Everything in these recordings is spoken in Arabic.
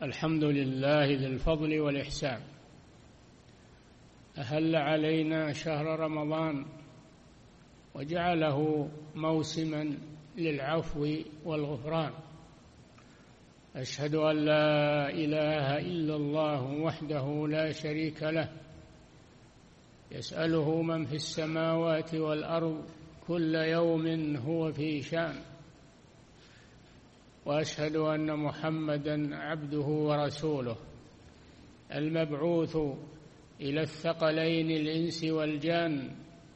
الحمد لله ذي الفضل والإحسان. أهل علينا شهر رمضان وجعله موسما للعفو والغفران. أشهد أن لا إله إلا الله وحده لا شريك له، يسأله من في السماوات والأرض كل يوم هو في شأن. وأشهد أن محمدًا عبده ورسوله المبعوث إلى الثقلين الإنس والجان،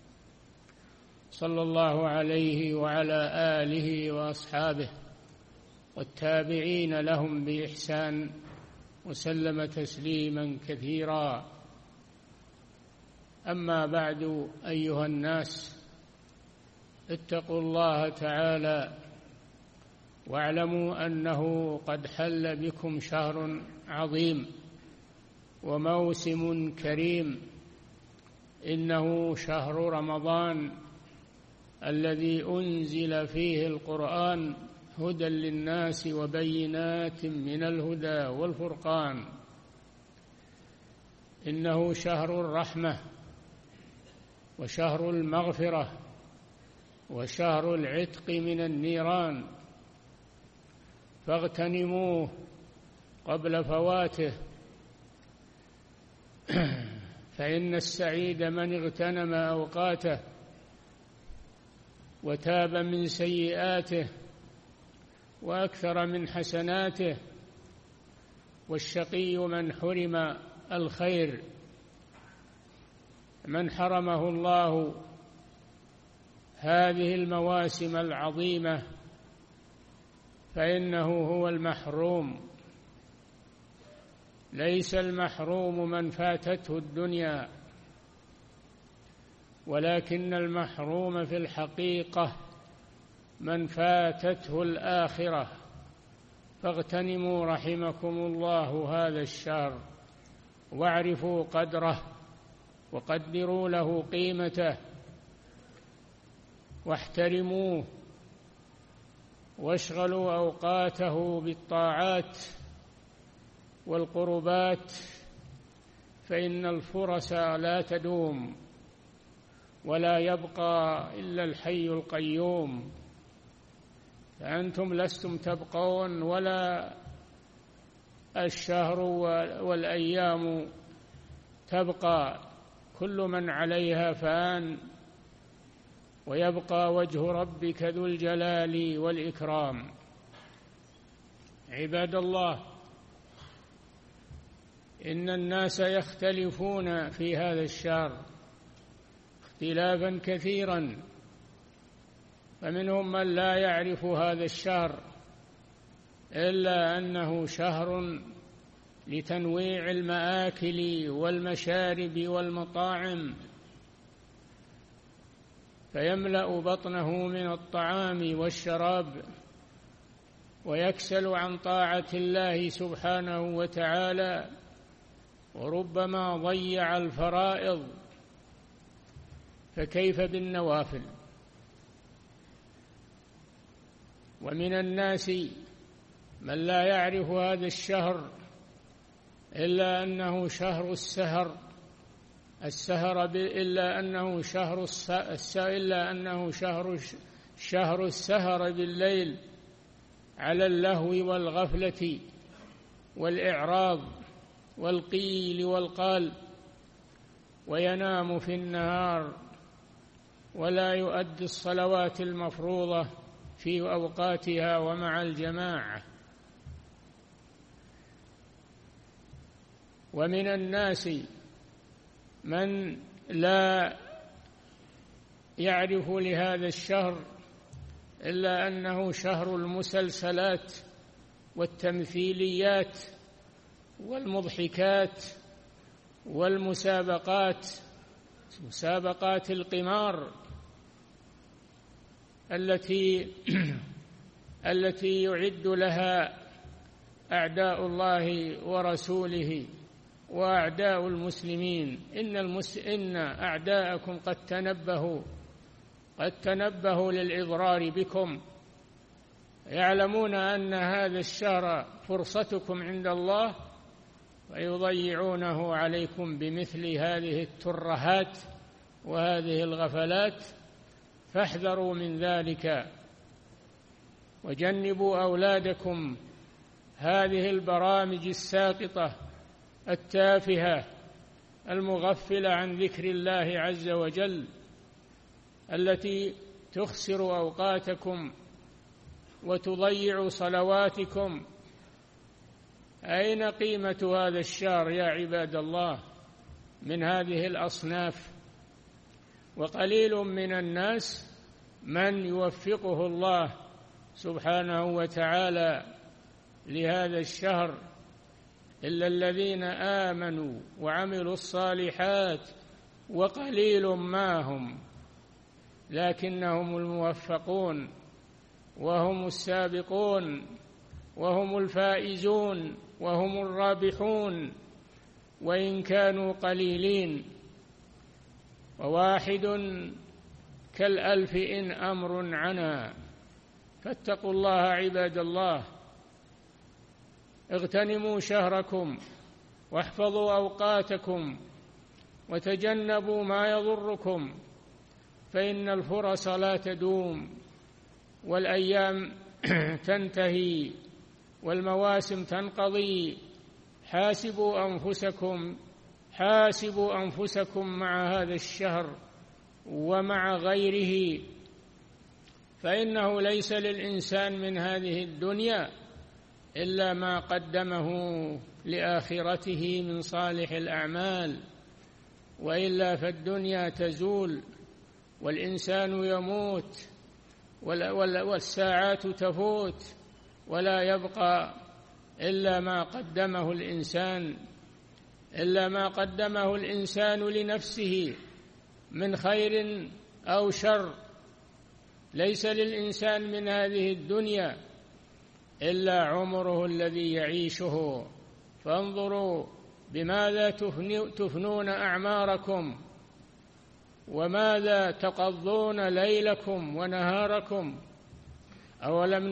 صلى الله عليه وعلى آله وأصحابه والتابعين لهم بإحسان وسلم تسليما كثيرا. أما بعد، أيها الناس، اتقوا الله تعالى واعلموا أنه قد حل بكم شهر عظيم وموسم كريم، إنه شهر رمضان الذي أنزل فيه القرآن هدى للناس وبينات من الهدى والفرقان. إنه شهر الرحمة وشهر المغفرة وشهر العتق من النيران، فاغتنموه قبل فواته، فإن السعيد من اغتنم أوقاته وتاب من سيئاته وأكثر من حسناته، والشقي من حرم الخير. من حرمه الله هذه المواسم العظيمة فإنه هو المحروم. ليس المحروم من فاتته الدنيا، ولكن المحروم في الحقيقة من فاتته الآخرة. فاغتنموا رحمكم الله هذا الشهر، واعرفوا قدره وقدروا له قيمته واحترموه، واشغلوا أوقاته بالطاعات والقربات، فإن الفرص لا تدوم ولا يبقى إلا الحي القيوم. فأنتم لستم تبقون ولا الشهر والأيام تبقى، كل من عليها فان، ويبقى وجه ربك ذو الجلال والإكرام. عباد الله، إن الناس يختلفون في هذا الشهر اختلافا كثيرا، فمنهم من لا يعرف هذا الشهر إلا أنه شهر لتنويع المآكل والمشارب والمطاعم، فيملأ بطنه من الطعام والشراب ويكسل عن طاعة الله سبحانه وتعالى، وربما ضيع الفرائض، فكيف بالنوافل؟ ومن الناس من لا يعرف هذا الشهر إلا أنه شهر السهر، إلا أنه شهر السهر بالليل على اللهو والغفلة والإعراض والقيل والقال، وينام في النهار ولا يؤدي الصلوات المفروضة في أوقاتها ومع الجماعة. ومن الناس من لا يعرف لهذا الشهر إلا أنه شهر المسلسلات والتمثيليات والمضحكات والمسابقات، مسابقات القمار التي يعد لها أعداء الله ورسوله وأعداء المسلمين. إن أعداءكم قد تنبهوا للإضرار بكم، يعلمون أن هذا الشهر فرصتكم عند الله ويضيعونه عليكم بمثل هذه الترهات وهذه الغفلات، فاحذروا من ذلك وجنبوا أولادكم هذه البرامج الساقطة التافهة المغفلة عن ذكر الله عز وجل التي تخسر أوقاتكم وتضيع صلواتكم. أين قيمة هذا الشهر يا عباد الله من هذه الأصناف؟ وقليل من الناس من يوفقه الله سبحانه وتعالى لهذا الشهر إلا الذين آمنوا وعملوا الصالحات وقليل ما هم، لكنهم الموفقون وهم السابقون وهم الفائزون وهم الرابحون وإن كانوا قليلين. وواحد كالألف إن أمر عنا. فاتقوا الله عباد الله، اغتنموا شهركم واحفظوا أوقاتكم وتجنبوا ما يضركم، فإن الفرص لا تدوم والأيام تنتهي والمواسم تنقضي. حاسبوا أنفسكم مع هذا الشهر ومع غيره، فإنه ليس للإنسان من هذه الدنيا إلا ما قدمه لآخرته من صالح الأعمال، وإلا فالدنيا تزول والإنسان يموت والساعات تفوت ولا يبقى إلا ما قدمه الإنسان لنفسه من خير أو شر. ليس للإنسان من هذه الدنيا إلا عمره الذي يعيشه، فانظروا بماذا تفنون أعماركم وماذا تقضون ليلكم ونهاركم. أولم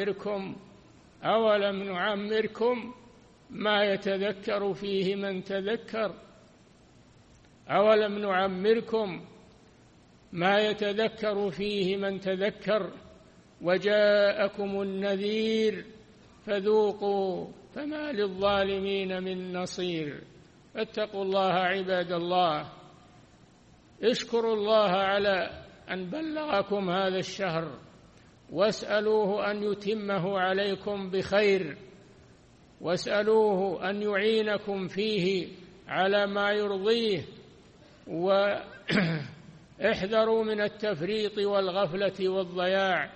نعمركم ما يتذكر فيه من تذكر؟ أولم نعمركم ما يتذكر فيه من تذكر وجاءكم النذير فذوقوا فما للظالمين من نصير. فاتقوا الله عباد الله، اشكروا الله على أن بلغكم هذا الشهر، واسألوه أن يتمه عليكم بخير، واسألوه أن يعينكم فيه على ما يرضيه، واحذروا من التفريط والغفلة والضياع،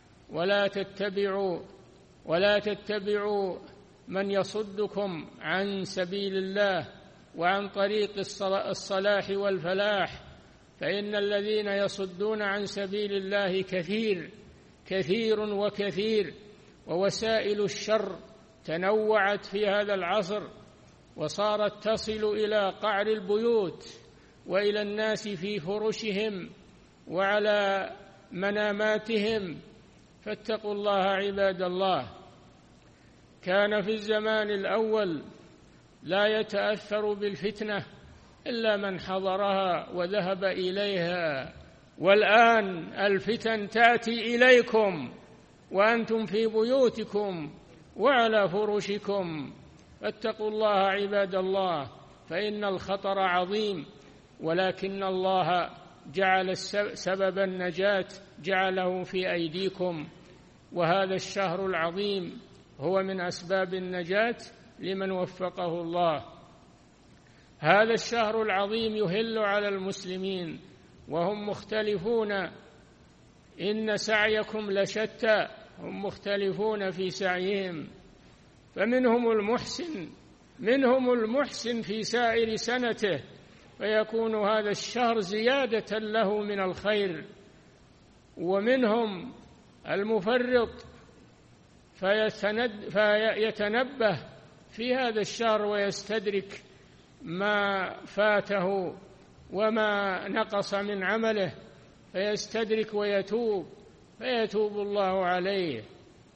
ولا تتبعوا من يصدكم عن سبيل الله وعن طريق الصلاح والفلاح، فإن الذين يصدون عن سبيل الله كثير وكثير، ووسائل الشر تنوعت في هذا العصر وصارت تصل إلى قعر البيوت وإلى الناس في فرشهم وعلى مناماتهم. فاتقوا الله عباد الله. كان في الزمان الأول لا يتأثر بالفتنة إلا من حضرها وذهب إليها، والآن الفتن تأتي إليكم وأنتم في بيوتكم وعلى فرشكم. فاتقوا الله عباد الله، فإن الخطر عظيم، ولكن الله جعل سبب النجاة جعله في أيديكم، وهذا الشهر العظيم هو من أسباب النجاة لمن وفقه الله. هذا الشهر العظيم يهل على المسلمين وهم مختلفون، إن سعيكم لشتى، هم مختلفون في سعيهم، فمنهم المحسن في سائر سنته، فيكون هذا الشهر زيادة له من الخير، ومنهم المفرط فيتنبه في هذا الشهر ويستدرك ما فاته وما نقص من عمله، فيستدرك ويتوب الله عليه.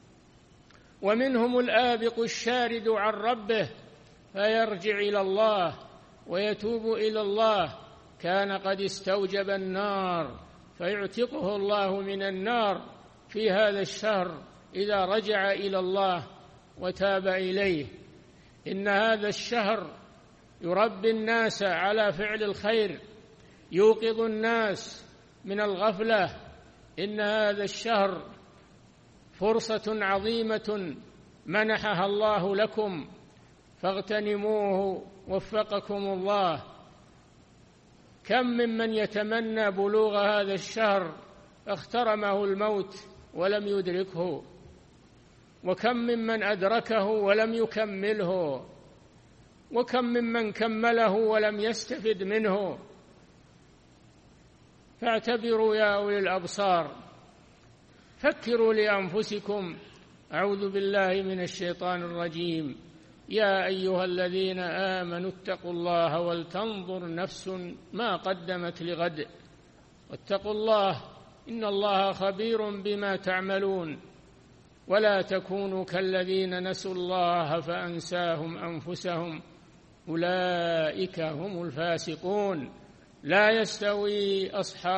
ومنهم الآبق الشارد عن ربه فيرجع إلى الله ويتوب إلى الله، كان قد استوجب النار فيعتقه الله من النار في هذا الشهر إذا رجع إلى الله وتاب إليه. إن هذا الشهر يربي الناس على فعل الخير، يوقظ الناس من الغفلة. إن هذا الشهر فرصة عظيمة منحها الله لكم فاغتنموه وفقكم الله. كم ممن يتمنى بلوغ هذا الشهر اخترمه الموت ولم يدركه، وكم ممن أدركه ولم يكمله، وكم ممن كمله ولم يستفد منه. فاعتبروا يا أولي الأبصار، فكروا لأنفسكم. أعوذ بالله من الشيطان الرجيم. يا أيها الذين آمنوا اتقوا الله ولتنظر نفس ما قدمت لغد واتقوا الله إن الله خبير بما تعملون. ولا تكونوا كالذين نسوا الله فأنساهم أنفسهم أولئك هم الفاسقون. لا يستوي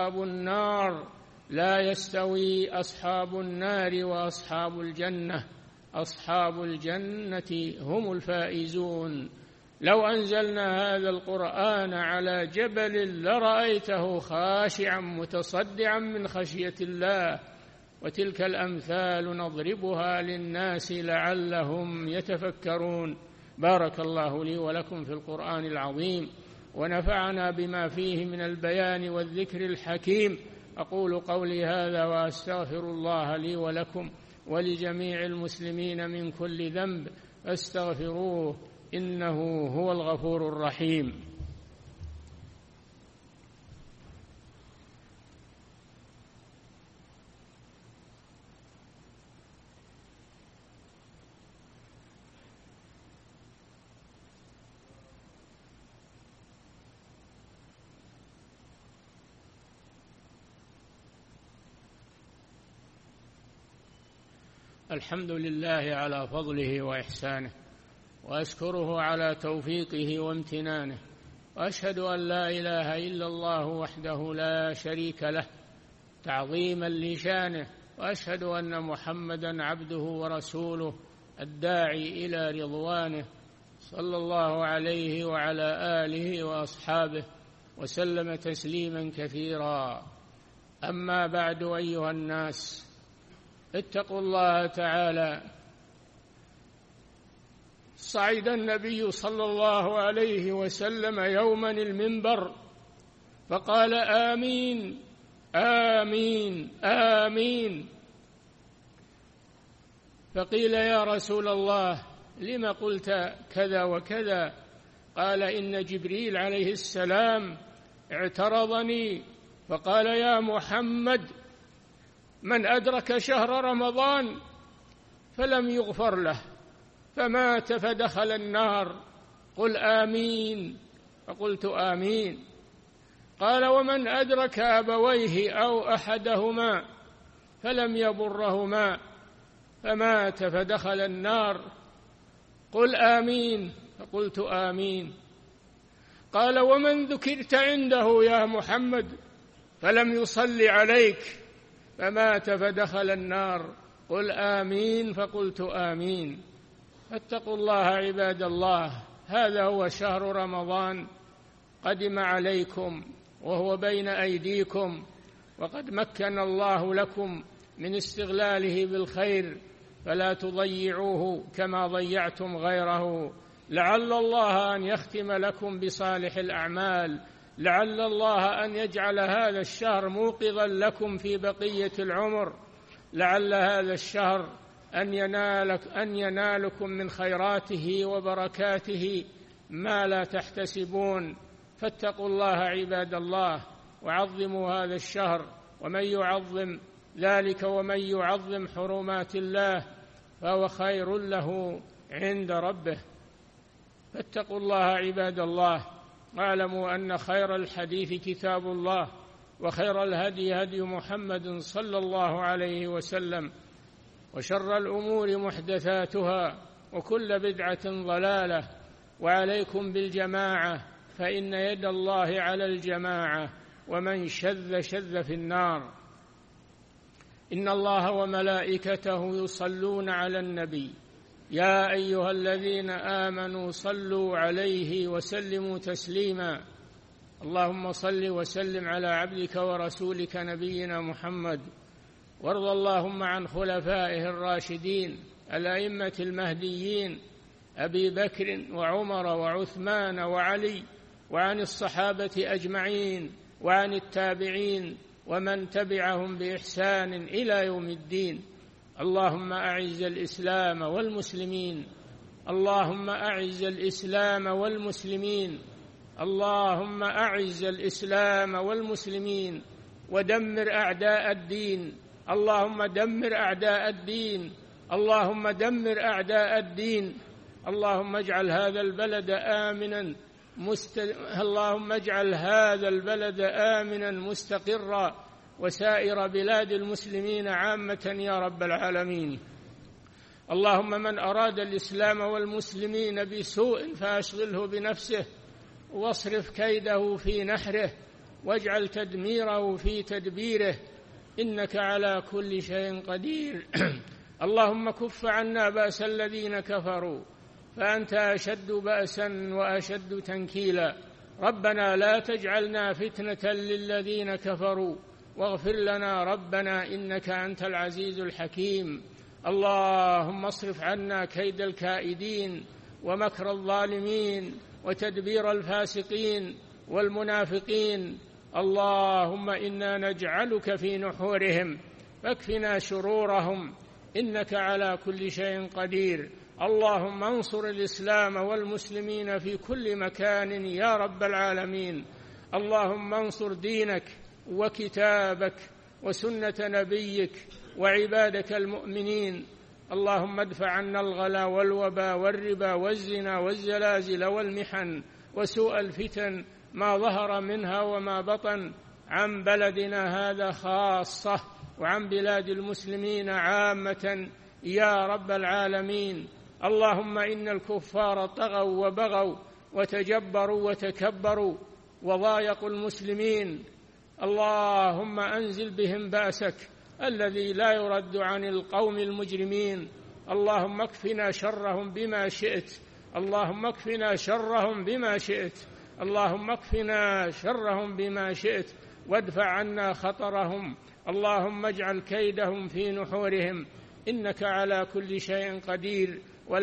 أصحاب النار وأصحاب الجنة، أصحاب الجنة هم الفائزون. لو أنزلنا هذا القرآن على جبل لرأيته خاشعا متصدعا من خشية الله. وتلك الأمثال نضربها للناس لعلهم يتفكرون. بارك الله لي ولكم في القرآن العظيم، ونفعنا بما فيه من البيان والذكر الحكيم. أقول قولي هذا وأستغفر الله لي ولكم ولجميع المسلمين من كل ذنب فاستغفروه إنه هو الغفور الرحيم. الحمد لله على فضله وإحسانه، وأشكره على توفيقه وامتنانه، وأشهد أن لا إله إلا الله وحده لا شريك له تعظيما لشانه، وأشهد أن محمدا عبده ورسوله الداعي إلى رضوانه صلى الله عليه وعلى آله وأصحابه وسلم تسليما كثيرا. أما بعد، أيها الناس، اتقوا الله تعالى. صعد النبي صلى الله عليه وسلم يوما المنبر فقال: آمين آمين آمين. فقيل: يا رسول الله، لم قلت كذا وكذا؟ قال: إن جبريل عليه السلام اعترضني فقال: يا محمد، من أدرك شهر رمضان فلم يغفر له فمات فدخل النار، قل آمين. فقلت آمين. قال: ومن أدرك أبويه أو أحدهما فلم يبرهما فمات فدخل النار، قل آمين. فقلت آمين. قال: ومن ذكرت عنده يا محمد فلم يصلي عليك فمات فدخل النار، قل آمين. فقلت آمين. فاتقوا الله عباد الله. هذا هو شهر رمضان، قدم عليكم وهو بين أيديكم، وقد مكن الله لكم من استغلاله بالخير، فلا تضيعوه كما ضيعتم غيره. لعل الله أن يختم لكم بصالح الأعمال، لعل الله أن يجعل هذا الشهر موقظا لكم في بقية العمر، لعل هذا الشهر أن ينالكم من خيراته وبركاته ما لا تحتسبون. فاتقوا الله عباد الله، وعظموا هذا الشهر، ومن يعظم ذلك ومن يعظم حرمات الله فهو خير له عند ربه. فاتقوا الله عباد الله، واعلموا أن خير الحديث كتاب الله، وخير الهدي هدي محمد صلى الله عليه وسلم، وشر الأمور محدثاتها وكل بدعة ضلالة وعليكم بالجماعة فإن يد الله على الجماعة ومن شذ في النار. إن الله وملائكته يصلون على النبي يا أيها الذين آمنوا صلوا عليه وسلموا تسليما. اللهم صل وسلم على عبدك ورسولك نبينا محمد، وارض اللهم عن خلفائه الراشدين الأئمة المهديين أبي بكر وعمر وعثمان وعلي، وعن الصحابة أجمعين، وعن التابعين ومن تبعهم بإحسان إلى يوم الدين. اللهم أعز الإسلام والمسلمين، اللهم أعز الإسلام والمسلمين، اللهم أعز الإسلام والمسلمين ودمر أعداء الدين. اللهم دمر أعداء الدين، اللهم دمر أعداء الدين. اللهم اجعل هذا البلد آمنا اللهم اجعل هذا البلد آمنا مستقرا وسائر بلاد المسلمين عامة يا رب العالمين. اللهم من أراد الإسلام والمسلمين بسوء فأشغله بنفسه واصرف كيده في نحره واجعل تدميره في تدبيره، إنك على كل شيء قدير. اللهم كف عنا بأس الذين كفروا فأنت أشد بأسا وأشد تنكيلا. ربنا لا تجعلنا فتنة للذين كفروا واغفر لنا ربنا إنك أنت العزيز الحكيم. اللهم اصرف عنا كيد الكائدين ومكر الظالمين وتدبير الفاسقين والمنافقين. اللهم إنا نجعلك في نحورهم فاكفنا شرورهم إنك على كل شيء قدير. اللهم انصر الإسلام والمسلمين في كل مكان يا رب العالمين. اللهم انصر دينك وكتابك وسنة نبيك وعبادك المؤمنين. اللهم ادفع عنا الغلا والوبا والربا والزنا والزلازل والمحن وسوء الفتن ما ظهر منها وما بطن عن بلدنا هذا خاصة وعن بلاد المسلمين عامة يا رب العالمين. اللهم إن الكفار طغوا وبغوا وتجبروا وتكبروا وضايقوا المسلمين. اللهم أنزل بهم بأسك الذي لا يرد عن القوم المجرمين. اللهم اكفنا شرهم بما شئت، اللهم اكفنا شرهم بما شئت، اللهم اكفنا شرهم بما شئت وادفع عنا خطرهم. اللهم اجعل كيدهم في نحورهم إنك على كل شيء قدير.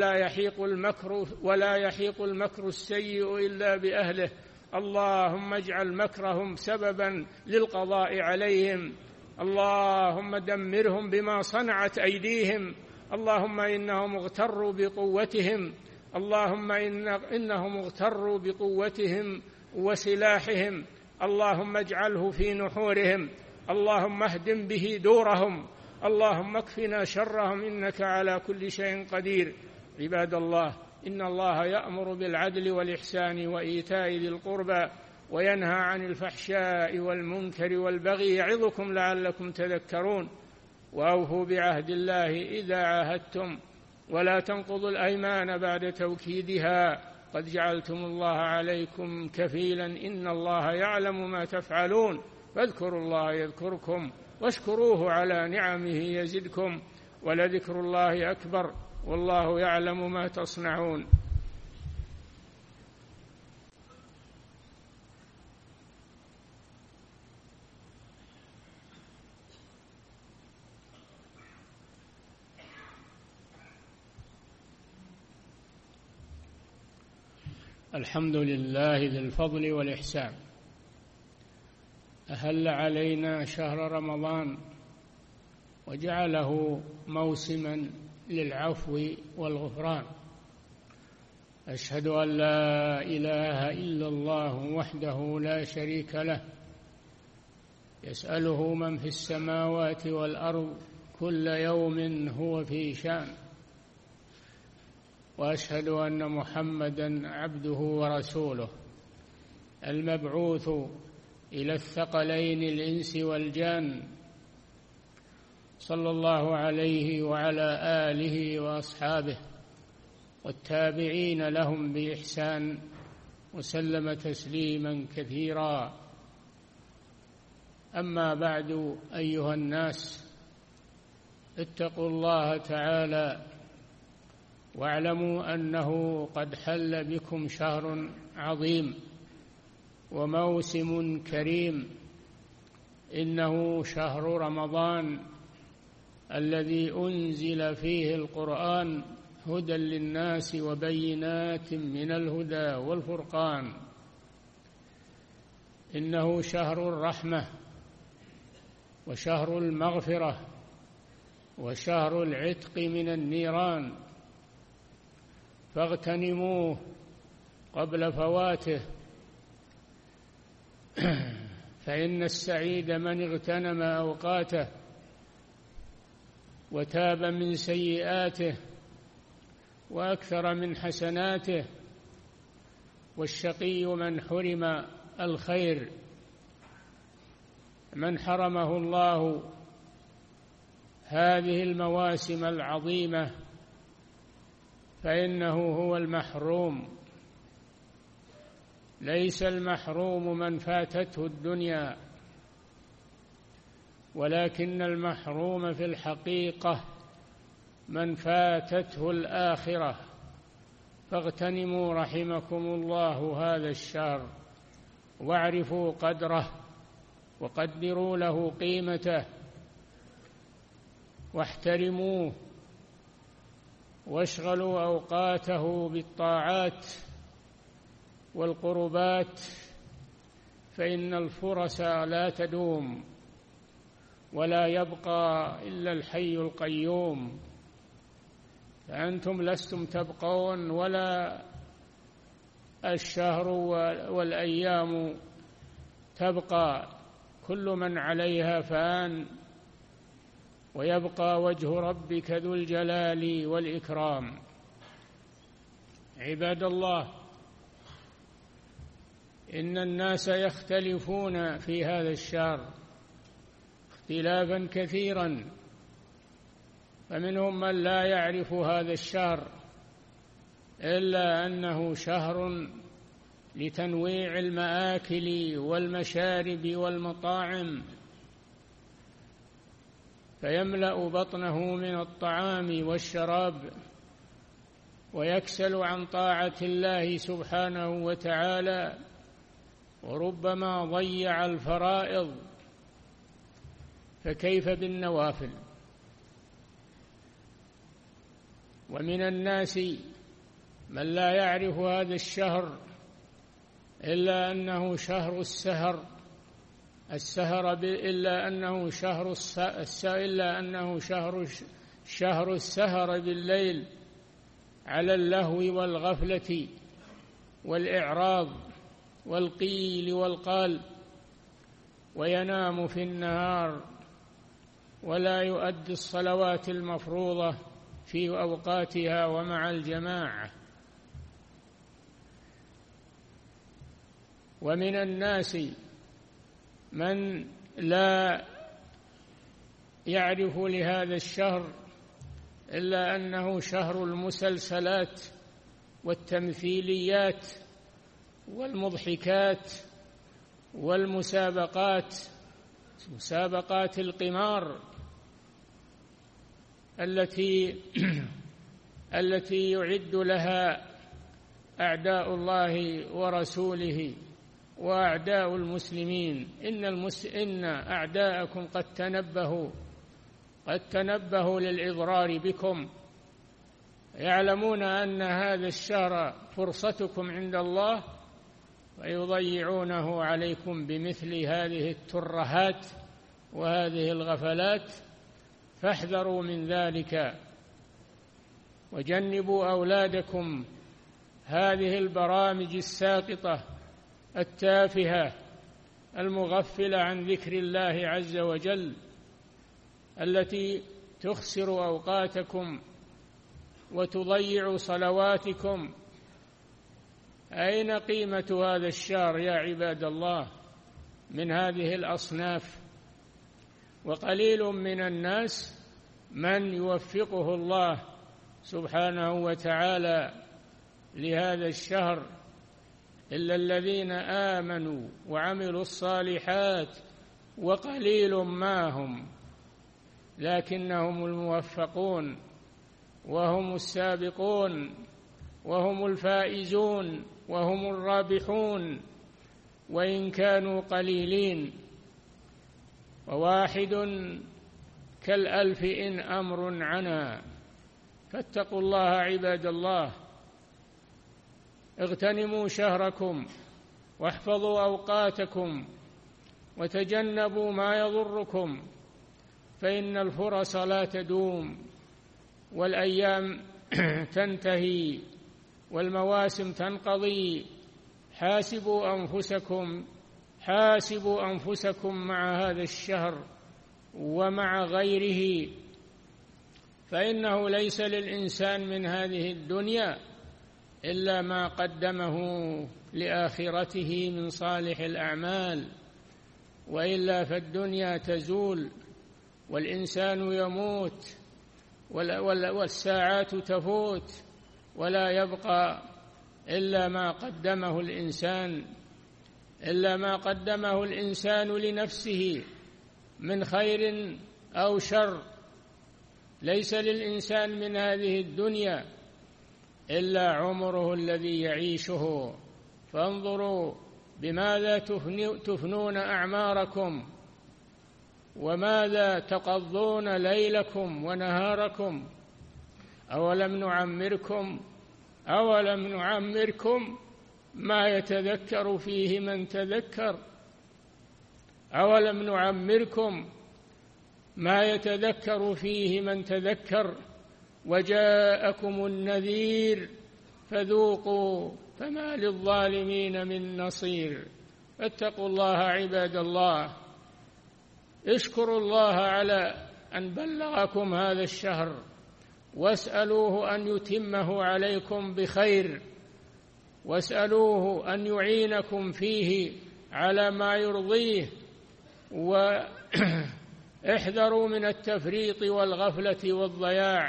ولا يحيق المكر السيء إلا بأهله. اللهم اجعل مكرهم سببا للقضاء عليهم. اللهم دمرهم بما صنعت أيديهم. اللهم إنهم اغتروا بقوتهم، اللهم إنهم اغتروا بقوتهم وسلاحهم. اللهم اجعله في نحورهم، اللهم اهدم به دورهم. اللهم اكفنا شرهم إنك على كل شيء قدير. عباد الله، إن الله يأمر بالعدل والإحسان وإيتاء ذي القربى وينهى عن الفحشاء والمنكر والبغي يعظكم لعلكم تذكرون. وأوفوا بعهد الله إذا عاهدتم ولا تنقضوا الأيمان بعد توكيدها قد جعلتم الله عليكم كفيلا إن الله يعلم ما تفعلون. فاذكروا الله يذكركم واشكروه على نعمه يزدكم ولذكر الله أكبر والله يعلم ما تصنعون. الحمد لله ذي الفضل والإحسان، أهل علينا شهر رمضان وجعله موسما للعفو والغفران. أشهد أن لا إله إلا الله وحده لا شريك له، يسأله من في السماوات والأرض كل يوم هو في شأن. وأشهد أن محمدًا عبده ورسوله المبعوث إلى الثقلين الإنس والجان، صلى الله عليه وعلى آله وأصحابه والتابعين لهم بإحسان وسلم تسليما كثيرا. أما بعد، أيها الناس، اتقوا الله تعالى واعلموا أنه قد حل بكم شهر عظيم وموسم كريم، إنه شهر رمضان الذي أنزل فيه القرآن هدى للناس وبينات من الهدى والفرقان. إنه شهر الرحمة وشهر المغفرة وشهر العتق من النيران، فاغتنموه قبل فواته، فإن السعيد من اغتنم أوقاته وتاب من سيئاته وأكثر من حسناته، والشقي من حرم الخير، من حرمه الله هذه المواسم العظيمة فإنه هو المحروم. ليس المحروم من فاتته الدنيا، ولكن المحروم في الحقيقة من فاتته الآخرة. فاغتنموا رحمكم الله هذا الشهر، واعرفوا قدره وقدروا له قيمته، واحترموه، واشغلوا أوقاته بالطاعات والقربات، فإن الفرص لا تدوم ولا يبقى إلا الحي القيوم. فأنتم لستم تبقون ولا الشهر والأيام تبقى، كل من عليها فان، ويبقى وجه ربك ذو الجلال والإكرام. عباد الله، إن الناس يختلفون في هذا الشهر اختلافا كثيرا، فمنهم من لا يعرف هذا الشهر إلا أنه شهر لتنويع المآكل والمشارب والمطاعم، فيملأ بطنه من الطعام والشراب ويكسل عن طاعة الله سبحانه وتعالى، وربما ضيع الفرائض، فكيف بالنوافل؟ ومن الناس من لا يعرف هذا الشهر إلا أنه شهر شهر السهر بالليل على اللهو والغفلة والإعراض والقيل والقال، وينام في النهار ولا يؤدي الصلوات المفروضة في أوقاتها ومع الجماعة. ومن الناس من لا يعرف لهذا الشهر إلا أنه شهر المسلسلات والتمثيليات والمضحكات والمسابقات، مسابقات القمار التي يعد لها أعداء الله ورسوله وأعداء المسلمين. إن أعداءكم قد تنبهوا للإضرار بكم، يعلمون أن هذا الشهر فرصتكم عند الله، ويضيعونه عليكم بمثل هذه الترهات وهذه الغفلات. فاحذروا من ذلك، وجنبوا أولادكم هذه البرامج الساقطة التافهة المغفلة عن ذكر الله عز وجل، التي تخسر أوقاتكم وتضيع صلواتكم. أين قيمة هذا الشهر يا عباد الله من هذه الأصناف وقليل من الناس من يوفقه الله سبحانه وتعالى لهذا الشهر إلا الذين آمنوا وعملوا الصالحات وقليل ما هم، لكنهم الموفقون وهم السابقون وهم الفائزون وهم الرابحون وإن كانوا قليلين. وواحد كالألف إن أمر عنا. فاتقوا الله عباد الله، اغتنموا شهركم واحفظوا أوقاتكم وتجنبوا ما يضركم، فإن الفرص لا تدوم والأيام تنتهي والمواسم تنقضي. حاسبوا أنفسكم مع هذا الشهر ومع غيره، فإنه ليس للإنسان من هذه الدنيا إلا ما قدمه لآخرته من صالح الأعمال، وإلا فالدنيا تزول والإنسان يموت والساعات تفوت ولا يبقى إلا ما قدمه الإنسان لنفسه من خير أو شر. ليس للإنسان من هذه الدنيا إلا عمره الذي يعيشه، فانظروا بماذا تفنون أعماركم وماذا تقضون ليلكم ونهاركم. أولم نعمركم ما يتذكر فيه من تذكر، أولم نعمركم ما يتذكر فيه من تذكر وجاءكم النذير فذوقوا فما للظالمين من نصير. فاتقوا الله عباد الله، اشكروا الله على أن بلغكم هذا الشهر، واسألوه أن يتمه عليكم بخير، واسألوه أن يعينكم فيه على ما يرضيه، واحذروا من التفريط والغفلة والضياع،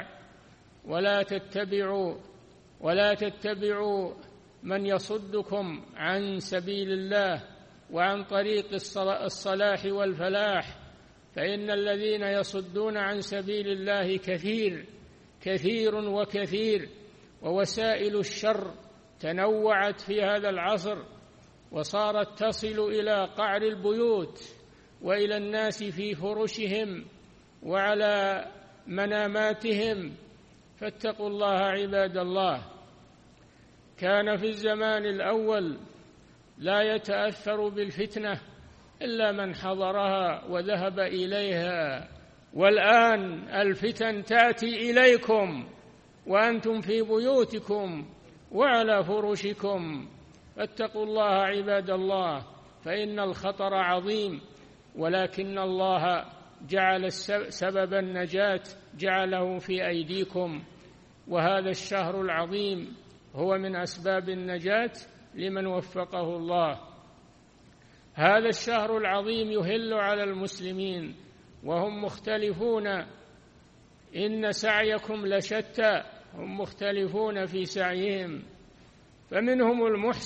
ولا تتبعوا من يصدكم عن سبيل الله وعن طريق الصلاح والفلاح، فإن الذين يصدون عن سبيل الله كثير وكثير، ووسائل الشر تنوعت في هذا العصر وصارت تصل إلى قعر البيوت وإلى الناس في فرشهم وعلى مناماتهم. فاتقوا الله عباد الله. كان في الزمان الأول لا يتأثر بالفتنة إلا من حضرها وذهب إليها، والآن الفتن تأتي إليكم وأنتم في بيوتكم وعلى فرشكم. فاتقوا الله عباد الله، فإن الخطر عظيم، ولكن الله جعل سبب النجاة جعله في أيديكم، وهذا الشهر العظيم هو من أسباب النجاة لمن وفقه الله. هذا الشهر العظيم يهل على المسلمين وهم مختلفون، إن سعيكم لشتى، هم مختلفون في سعيهم، فمنهم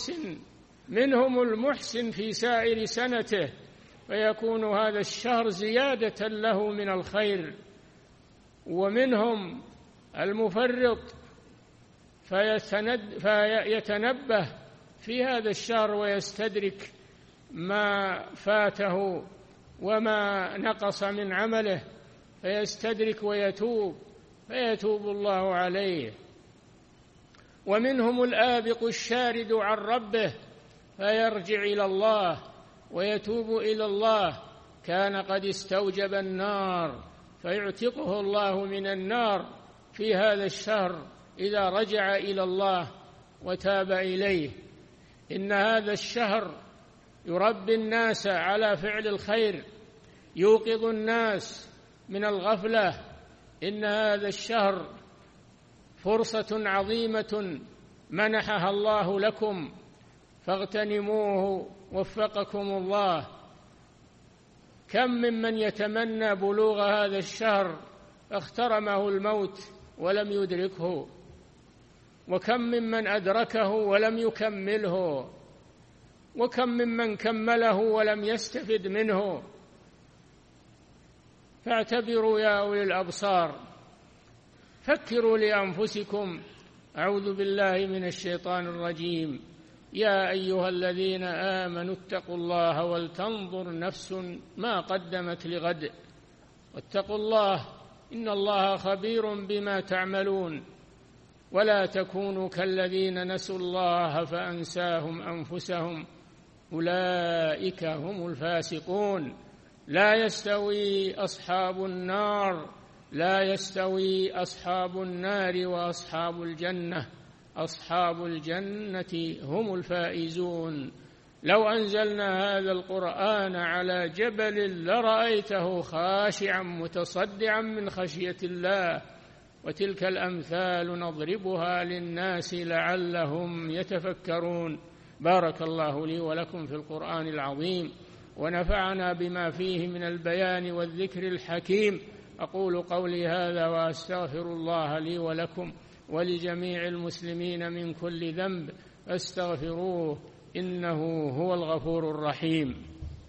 المحسن في سائر سنته، فيكون هذا الشهر زيادة له من الخير، ومنهم المفرط فيتنبه في هذا الشهر ويستدرك ما فاته وما نقص من عمله، فيستدرك فيتوب الله عليه. ومنهم الآبق الشارد عن ربه فيرجع إلى الله ويتوب إلى الله، كان قد استوجب النار فيعتقه الله من النار في هذا الشهر إذا رجع إلى الله وتاب إليه. إن هذا الشهر يربي الناس على فعل الخير، يوقظ الناس من الغفلة. إن هذا الشهر فرصة عظيمة منحها الله لكم فاغتنموه وفقكم الله. كم ممن يتمنى بلوغ هذا الشهر اخترمه الموت ولم يدركه، وكم ممن أدركه ولم يكمله، وكم ممن كمله ولم يستفد منه. فاعتبروا يا أولي الأبصار، فكروا لأنفسكم. أعوذ بالله من الشيطان الرجيم. يا أيها الذين آمنوا اتقوا الله ولتنظر نفس ما قدمت لغد واتقوا الله إن الله خبير بما تعملون ولا تكونوا كالذين نسوا الله فأنساهم أنفسهم أولئك هم الفاسقون. لا يستوي أصحاب النار وأصحاب الجنة، أصحاب الجنة هم الفائزون. لو أنزلنا هذا القرآن على جبل لرأيته خاشعا متصدعا من خشية الله. وتلك الأمثال نضربها للناس لعلهم يتفكرون. بارك الله لي ولكم في القرآن العظيم، ونفعنا بما فيه من البيان والذكر الحكيم. أقول قولي هذا وأستغفر الله لي ولكم ولجميع المسلمين من كل ذنب، فاستغفروه إنه هو الغفور الرحيم.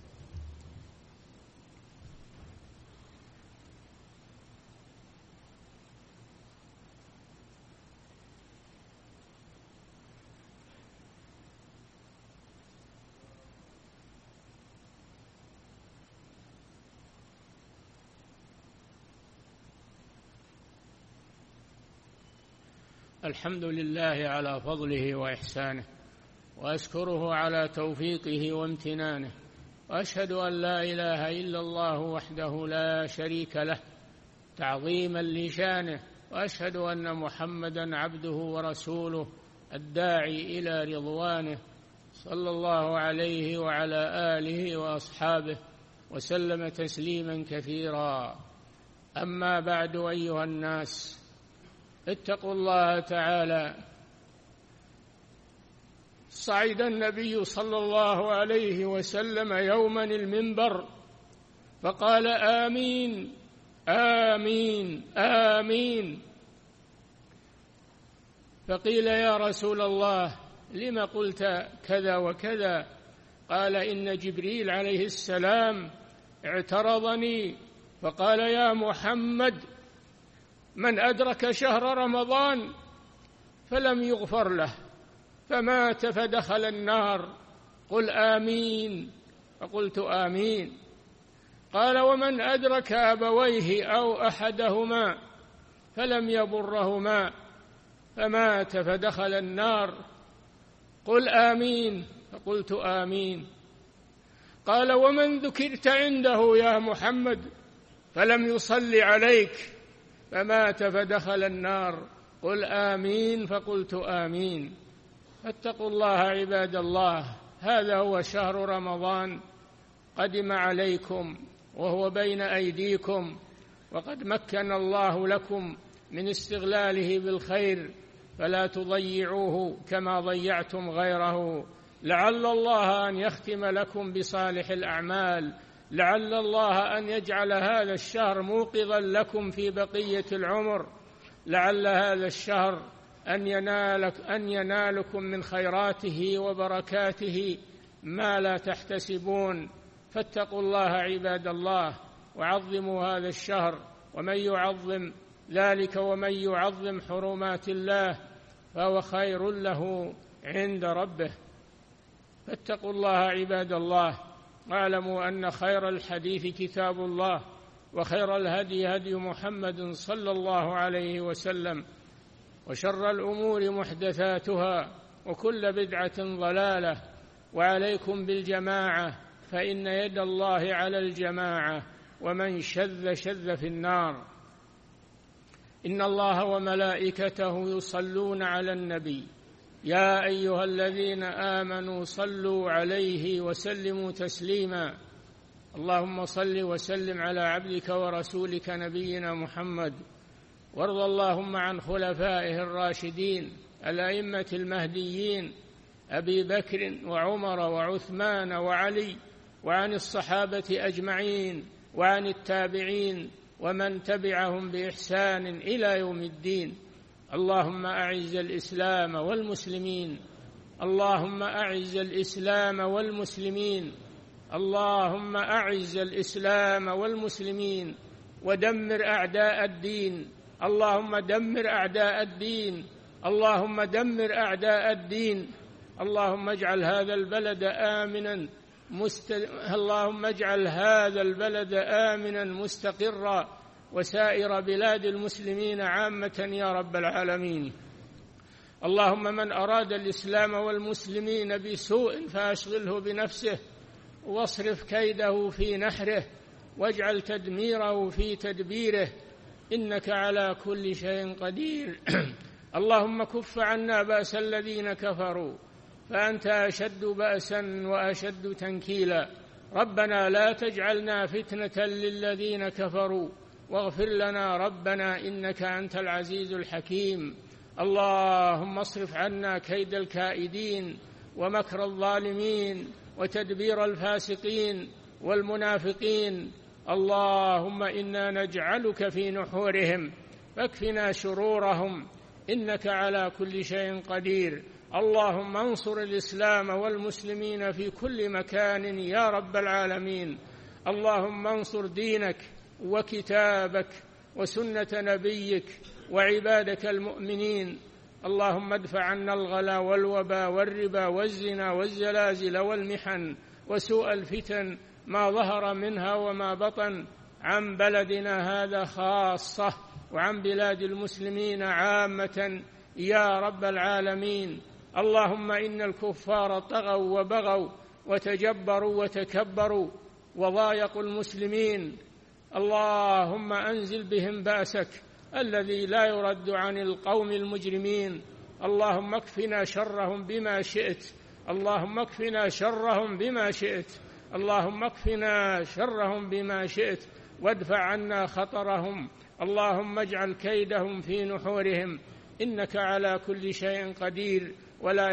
الحمد لله على فضله وإحسانه، وأشكره على توفيقه وامتنانه، وأشهد أن لا إله إلا الله وحده لا شريك له تعظيما لشانه، وأشهد أن محمدا عبده ورسوله الداعي إلى رضوانه، صلى الله عليه وعلى آله وأصحابه وسلم تسليما كثيرا. أما بعد، أيها الناس، اتقوا الله تعالى. صعد النبي صلى الله عليه وسلم يوما المنبر فقال: آمين آمين آمين. فقيل: يا رسول الله، لم قلت كذا وكذا؟ قال: إن جبريل عليه السلام اعترضني فقال: يا محمد، من أدرك شهر رمضان فلم يغفر له فمات فدخل النار، قل آمين. فقلت آمين. قال: ومن أدرك أبويه أو أحدهما فلم يبرهما فمات فدخل النار، قل آمين. فقلت آمين. قال: ومن ذكرت عنده يا محمد فلم يصلي عليك فمات فدخل النار، قل آمين. فقلت آمين. فاتقوا الله عباد الله. هذا هو شهر رمضان، قدم عليكم وهو بين أيديكم، وقد مكن الله لكم من استغلاله بالخير، فلا تضيعوه كما ضيعتم غيره. لعل الله أن يختم لكم بصالح الأعمال، لعل الله أن يجعل هذا الشهر موقظا لكم في بقية العمر، لعل هذا الشهر أن ينالكم من خيراته وبركاته ما لا تحتسبون. فاتقوا الله عباد الله، وعظموا هذا الشهر، ومن يعظم ذلك ومن يعظم حرمات الله فهو خير له عند ربه. فاتقوا الله عباد الله، واعلموا أن خير الحديث كتاب الله، وخير الهدي هدي محمد صلى الله عليه وسلم، وشر الأمور محدثاتها، وكل بدعة ضلالة. وعليكم بالجماعة، فإن يد الله على الجماعة، ومن شذ شذ في النار. إن الله وملائكته يصلون على النبي، يا أيها الذين آمنوا صلوا عليه وسلموا تسليما. اللهم صل وسلم على عبدك ورسولك نبينا محمد، وارض اللهم عن خلفائه الراشدين الأئمة المهديين أبي بكر وعمر وعثمان وعلي وعن الصحابة أجمعين وعن التابعين ومن تبعهم بإحسان إلى يوم الدين. اللهم أعز الإسلام والمسلمين، اللهم أعز الإسلام والمسلمين، اللهم أعز الإسلام والمسلمين، ودمر أعداء الدين، اللهم دمر أعداء الدين، اللهم دمر أعداء الدين. اللهم اجعل هذا البلد آمنا اللهم اجعل هذا البلد آمنا مستقرا، وسائر بلاد المسلمين عامة يا رب العالمين. اللهم من أراد الإسلام والمسلمين بسوء فأشغله بنفسه، واصرف كيده في نحره، واجعل تدميره في تدبيره، إنك على كل شيء قدير. اللهم كف عنا بأس الذين كفروا، فأنت أشد بأسا وأشد تنكيلا. ربنا لا تجعلنا فتنة للذين كفروا، واغفر لنا ربنا إنك أنت العزيز الحكيم. اللهم اصرف عنا كيد الكائدين ومكر الظالمين وتدبير الفاسقين والمنافقين. اللهم إنا نجعلك في نحورهم فاكفنا شرورهم، إنك على كل شيء قدير. اللهم انصر الإسلام والمسلمين في كل مكان يا رب العالمين. اللهم انصر دينك وكتابك وسنة نبيك وعبادك المؤمنين. اللهم ادفع عنا الغلا والوبا والربا والزنا والزلازل والمحن وسوء الفتن ما ظهر منها وما بطن عن بلدنا هذا خاصة وعن بلاد المسلمين عامة يا رب العالمين. اللهم إن الكفار طغوا وبغوا وتجبروا وتكبروا وضايقوا المسلمين. اللهم أنزل بهم بأسك الذي لا يرد عن القوم المجرمين. اللهم اكفنا شرهم بما شئت، اللهم اكفنا شرهم بما شئت، اللهم اكفنا شرهم بما شئت، وادفع عنا خطرهم. اللهم اجعل كيدهم في نحورهم، إنك على كل شيء قدير. ولا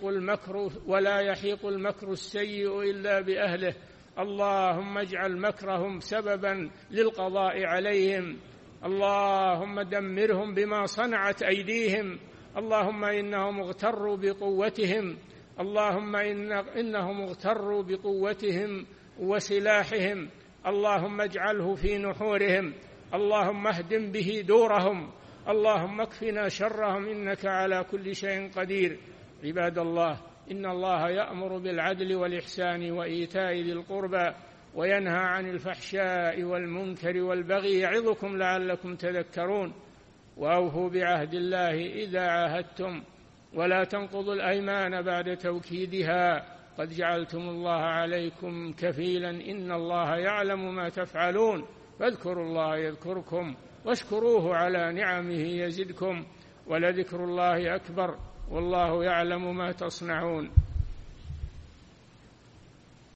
يحيق المكر السيء إلا بأهله. اللهم اجعل مكرهم سببا للقضاء عليهم. اللهم دمرهم بما صنعت أيديهم. اللهم إنهم اغتروا بقوتهم، اللهم إنهم اغتروا بقوتهم وسلاحهم. اللهم اجعله في نحورهم، اللهم اهدم به دورهم. اللهم اكفنا شرهم، إنك على كل شيء قدير. عباد الله، إن الله يأمر بالعدل والإحسان وإيتاء ذي القربى وينهى عن الفحشاء والمنكر والبغي يعظكم لعلكم تذكرون. وأوفوا بعهد الله إذا عاهدتم، ولا تنقضوا الأيمان بعد توكيدها، قد جعلتم الله عليكم كفيلا، إن الله يعلم ما تفعلون. فاذكروا الله يذكركم واشكروه على نعمه يزدكم، ولذكر الله أكبر، والله يعلم ما تصنعون.